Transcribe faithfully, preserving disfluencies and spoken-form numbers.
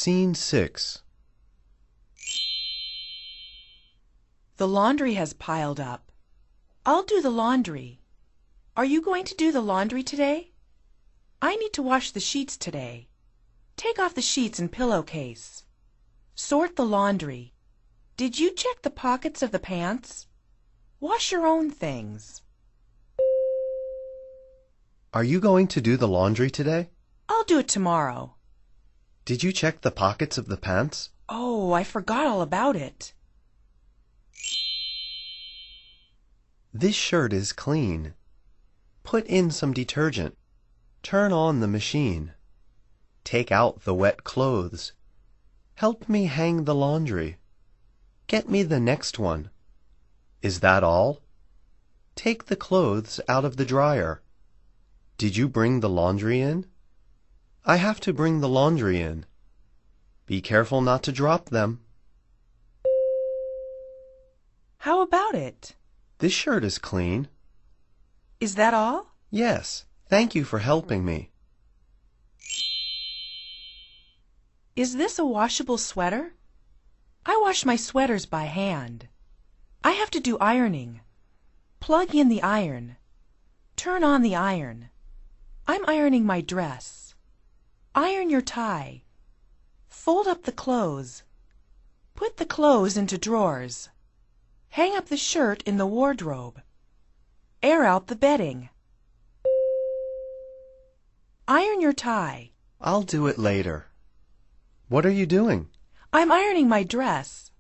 Scene six. The laundry has piled up. I'll do the laundry. Are you going to do the laundry today? I need to wash the sheets today. Take off the sheets and pillowcase. Sort the laundry. Did you check the pockets of the pants? Wash your own things. Are you going to do the laundry today? I'll do it tomorrow. Did you check the pockets of the pants? Oh, I forgot all about it. This shirt is clean. Put in some detergent. Turn on the machine. Take out the wet clothes. Help me hang the laundry. Get me the next one. Is that all? Take the clothes out of the dryer. Did you bring the laundry in? I have to bring the laundry in. Be careful not to drop them. How about it? This shirt is clean. Is that all? Yes, thank you for helping me. Is this a washable sweater? I wash my sweaters by hand. I have to do ironing. Plug in the iron. Turn on the iron. I'm ironing my dress. Iron your tie. Fold up the clothes. Put the clothes into drawers. Hang up the shirt in the wardrobe. Air out the bedding. Iron your tie. I'll do it later. What are you doing? I'm ironing my dress.